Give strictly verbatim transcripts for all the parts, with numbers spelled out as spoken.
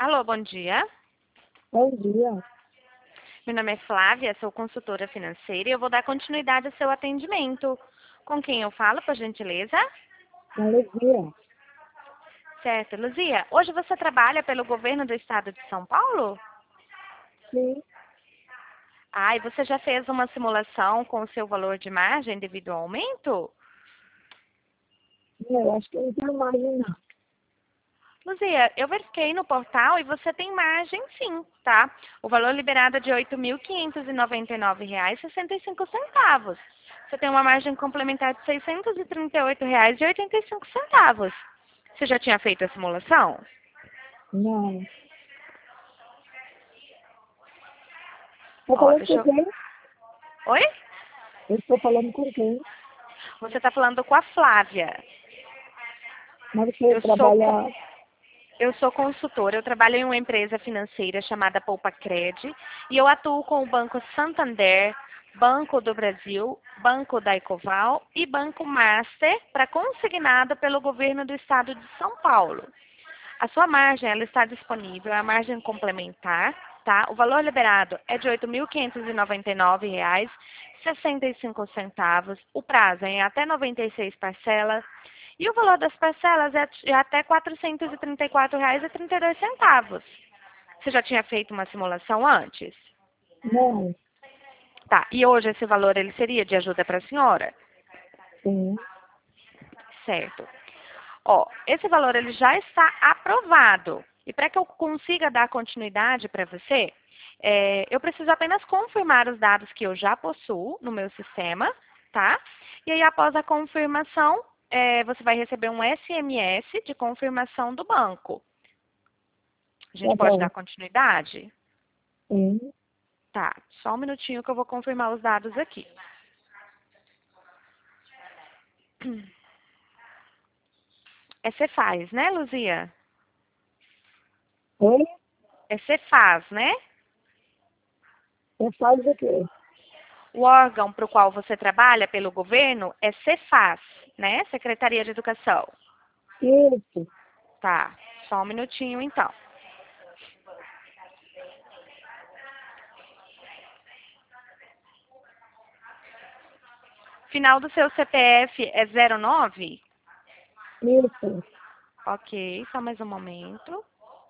Alô, bom dia. Bom dia. Meu nome é Flávia, sou consultora financeira e eu vou dar continuidade ao seu atendimento. Com quem eu falo, por gentileza? Alegria. Certo, Luzia. Hoje você trabalha pelo governo do estado de São Paulo? Sim. Ah, e você já fez uma simulação com o seu valor de margem devido ao aumento? Eu acho que não tem margem, não. Luzia, eu verifiquei no portal e você tem margem sim, tá? O valor liberado é de oito mil quinhentos e noventa e nove reais e sessenta e cinco centavos. Você tem uma margem complementar de seiscentos e trinta e oito reais e oitenta e cinco centavos. Você já tinha feito a simulação? Não. Estou Ó, falando deixa com eu... quem? Oi? Eu estou falando com quem? Você está falando com a Flávia. Mas você Eu sou, co- trabalha... eu sou consultora, eu trabalho em uma empresa financeira chamada Poupa Cred e eu atuo com o Banco Santander, Banco do Brasil, Banco da Ecoval e Banco Master para consignado pelo governo do estado de São Paulo. A sua margem ela está disponível, é a margem complementar, tá? O valor liberado é de oito mil quinhentos e noventa e nove reais e sessenta e cinco centavos. O prazo é em até noventa e seis parcelas. E o valor das parcelas é de até quatrocentos e trinta e quatro reais e trinta e dois centavos. Você já tinha feito uma simulação antes? Não. Tá. E hoje esse valor ele seria de ajuda para a senhora? Sim. Certo. Ó, esse valor ele já está aprovado. E para que eu consiga dar continuidade para você, é, eu preciso apenas confirmar os dados que eu já possuo no meu sistema, tá? E aí, após a confirmação, é, você vai receber um S M S de confirmação do banco. A Tá gente pode bom. dar continuidade? Sim. Tá, só um minutinho que eu vou confirmar os dados aqui. É Cefaz, né, Luzia? Oi? É Cefaz, né? Você faz o quê? O órgão para o qual você trabalha pelo governo é Cefaz, né? Secretaria de Educação. Isso. Tá, só um minutinho então. Final do seu C P F é zero nove? Isso. Ok, só mais um momento.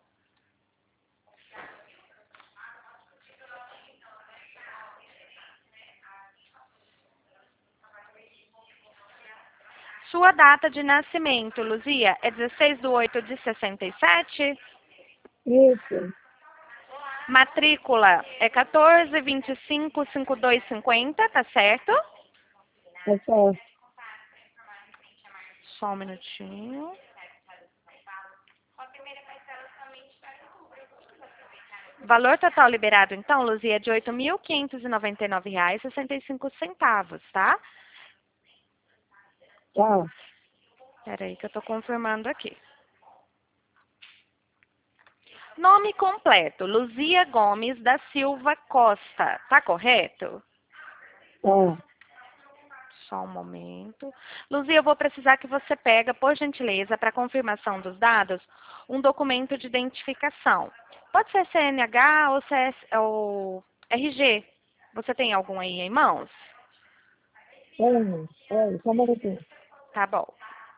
Sua data de nascimento, Luzia, é dezesseis de oito de sessenta e sete? Isso. Matrícula é quatorze, vinte e cinco, cinquenta e dois, cinquenta, tá certo? Tá certo. Só um minutinho. Valor total liberado, então, Luzia, é de oito mil quinhentos e noventa e nove reais e sessenta e cinco centavos, tá? Tá. Peraí que eu tô confirmando aqui. Nome completo, Luzia Gomes da Silva Costa, tá correto? Tá. Só um momento. Luzia, eu vou precisar que você pega, por gentileza, para confirmação dos dados, um documento de identificação. Pode ser C N H ou, C S, ou R G. Você tem algum aí em mãos? Tenho. Oi, só um minutinho. Tá bom.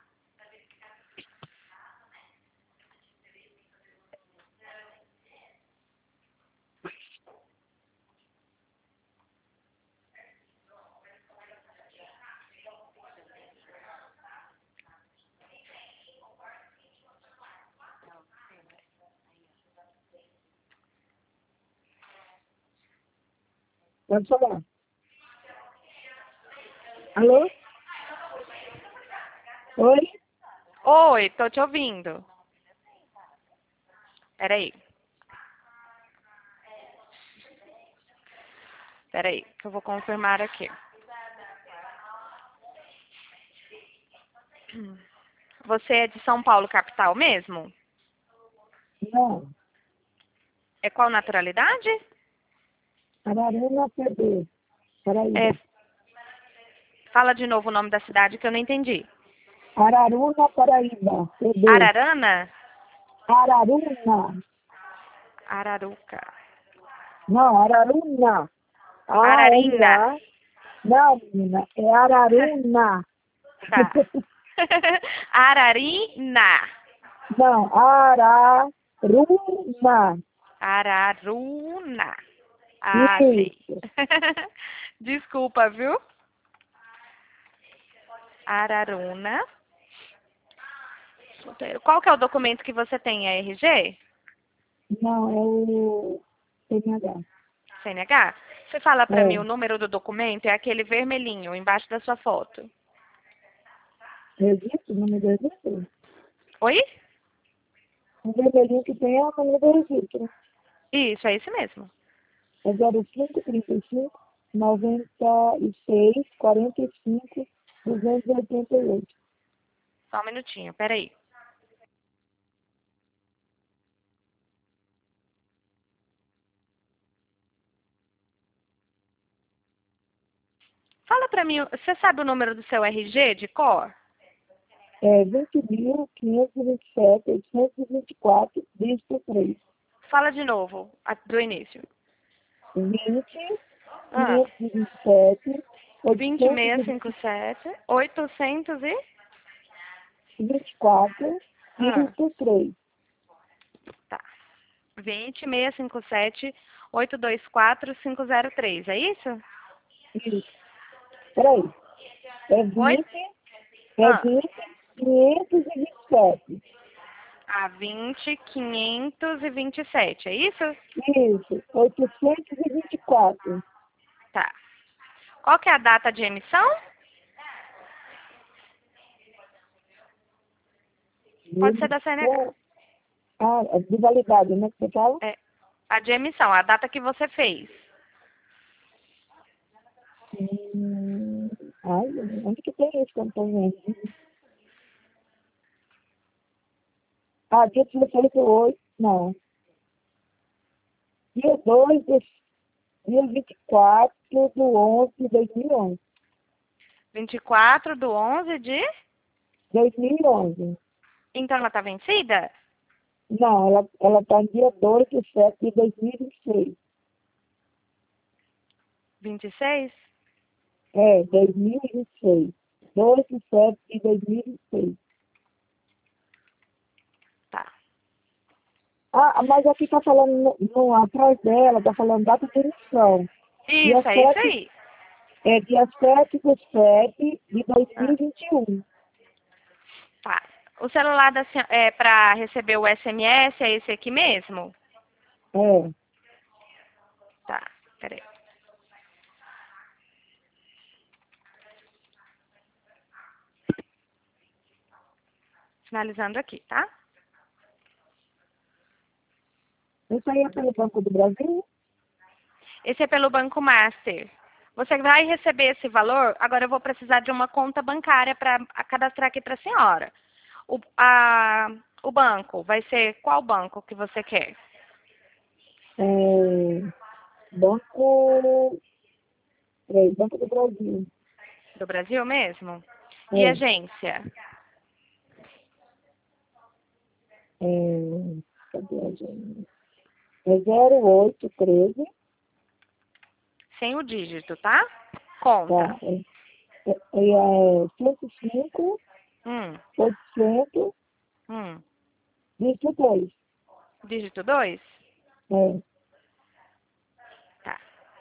Pode falar. Alô? Oi? Oi, tô te ouvindo. Peraí. Peraí, que eu vou confirmar aqui. Você é de São Paulo, capital mesmo? Não. É qual naturalidade? Araruna P B. É, Paraíba. fala de novo o nome da cidade que eu não entendi. Araruna, Paraíba. P B. Ararana? Araruna. Araruca. Não, Araruna. Ararina. A-R-A. Não, menina, é Araruna. Tá. Ararina. Não, Araruna. Araruna. Ah, sei. Isso. Desculpa, viu? Araruna. Solteiro. Qual que é o documento que você tem? É R G? Não, é o C N H. C N H? Você fala pra mim É. o número do documento? É aquele vermelhinho embaixo da sua foto. Registro, número do registro? Oi? O vermelhinho que tem é o número do registro. Isso, é esse mesmo. É zero cinco, trinta e cinco, noventa e seis, quarenta e cinco, duzentos e oitenta e oito. Só um minutinho, peraí. Fala pra mim, você sabe o número do seu R G de cor? É vinte mil, quinhentos e vinte e sete, oitocentos e vinte e quatro, dígito três. Fala de novo, a- do início. vinte, Ah, quinhentos e vinte e sete, vinte mil oitocentos seiscentos e e cinquenta e sete, oitocentos e... vinte e quatro, Ah, dígito três. tá. vinte mil seiscentos e cinquenta e sete, oitocentos e vinte e quatro, quinhentos e três, é isso? Isso. Peraí. É Oi? vinte, é Ah, vinte, quinhentos e vinte e sete. a vinte, quinhentos e vinte e sete, é isso? Isso. oitocentos e vinte e quatro. Tá. Qual que é a data de emissão? Pode ser da C N H. Ah, é de validade, né? Que você fala? É, a de emissão, a data que você fez. Hum, ai, onde que tem isso que eu não tô vendo? Ah, dia dezoito, oito, não. Dia dois, de, dia vinte e quatro do onze de dois mil e onze. vinte e quatro do onze de... dois mil e onze. Então ela tá vencida? Não, ela, ela tá em dia dois de sete de dois mil e vinte e seis. vinte e seis? É, dois mil e vinte e seis. dois de sete de dois mil e vinte e seis. Tá. Ah, mas aqui tá falando, no, no- atrás dela, tá falando data de emissão. Dia Isso, é isso sete, aí. é dia sete de sete de dois mil Ah, e vinte e um. tá. O celular da, sen- é para receber o S M S é esse aqui mesmo? É. Tá, peraí. Finalizando aqui, tá? Isso aí é pelo Banco do Brasil? Esse é pelo Banco Master. Você vai receber esse valor, agora eu vou precisar de uma conta bancária para cadastrar aqui para a senhora. O, a, o banco, vai ser qual banco que você quer? É, Banco, é, Banco do Brasil. Do Brasil mesmo? E É, agência? é, cadê a gente? É zero oito um três, Sem o dígito, tá? tá? Conta. É, é, é cento e cinco, Hum, oitocentos, hum. dígito dois. Dígito dois. É, Tá.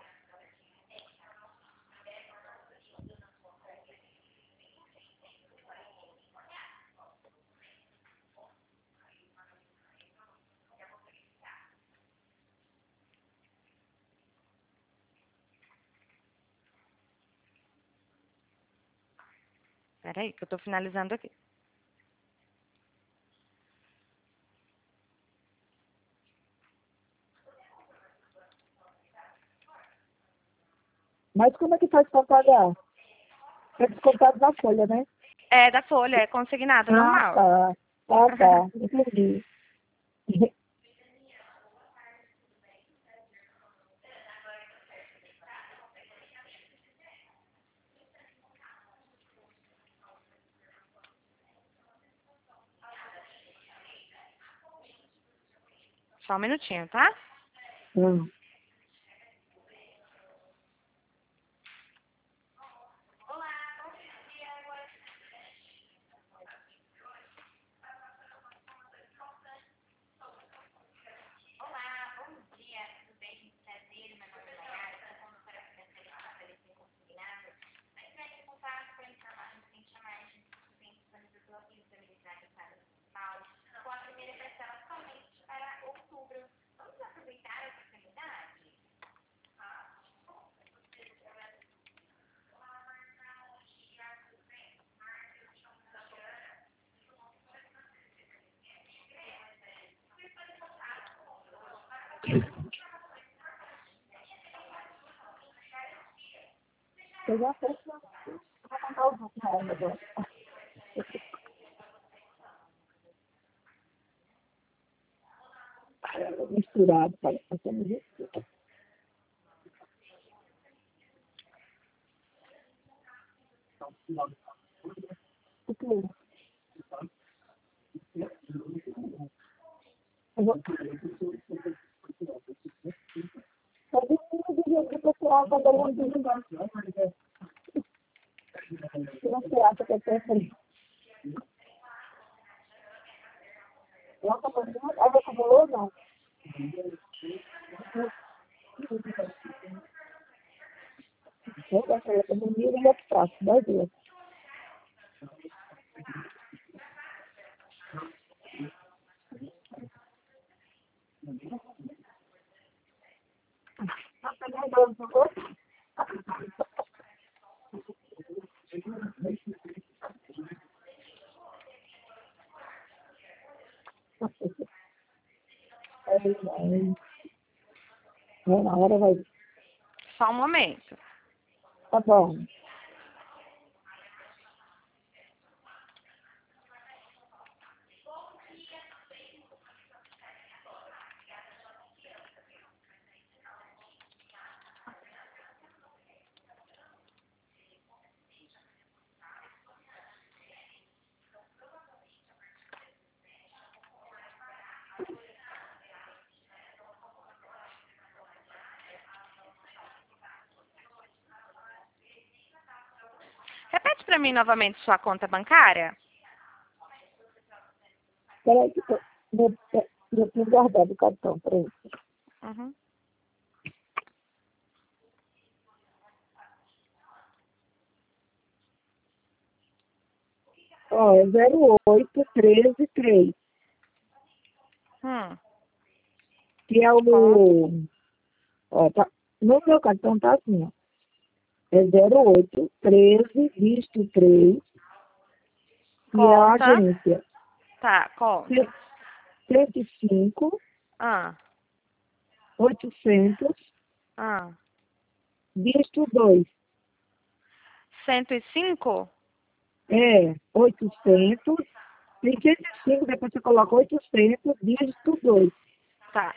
Peraí, que eu tô finalizando aqui. mas como é que faz para pagar? É descontado na folha, né? É da folha, é consignado, Ah, normal. tá. Ah, tá. Entendi. Só um minutinho, tá? Não. Eu já sei que eu vou contar os outros reais agora. Misturado, para fazer isso. O que é? Eu vou... Só de cima do jeito que o pessoal vai dar um desligar. Se você acha que eu tenho frio. Nossa, mas não é água acumulou, não. Eu gosto de dormir e eu faço, dez dias. Tá pegando dois no rosto? É, na hora vai. Só um momento. Tá bom. Repete para mim novamente sua conta bancária. Peraí, que eu eu- eu tenho guardado o cartão, peraí. Uhum. Ó, é zero oito treze três, Hum. que é Conta. o. Ó, tá, no meu cartão tá assim, ó. É zero oito treze visto três, que é a Conta. agência. Tá, conta. cento e cinco, Ah, oitocentos, ah. visto dois. cento e cinco? É, oitocentos, tem cento e cinco, depois você coloca oitocentos, dígito dois. Tá.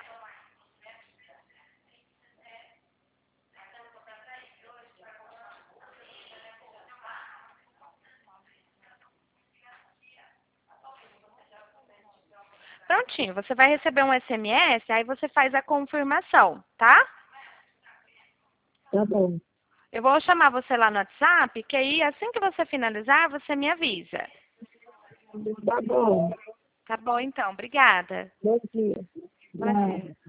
Prontinho, você vai receber um S M S, aí você faz a confirmação, tá? Tá bom. Eu vou chamar você lá no WhatsApp, que aí assim que você finalizar, você me avisa. Tá bom. Tá bom, então. Obrigada. Bom dia. Prazer. Nada.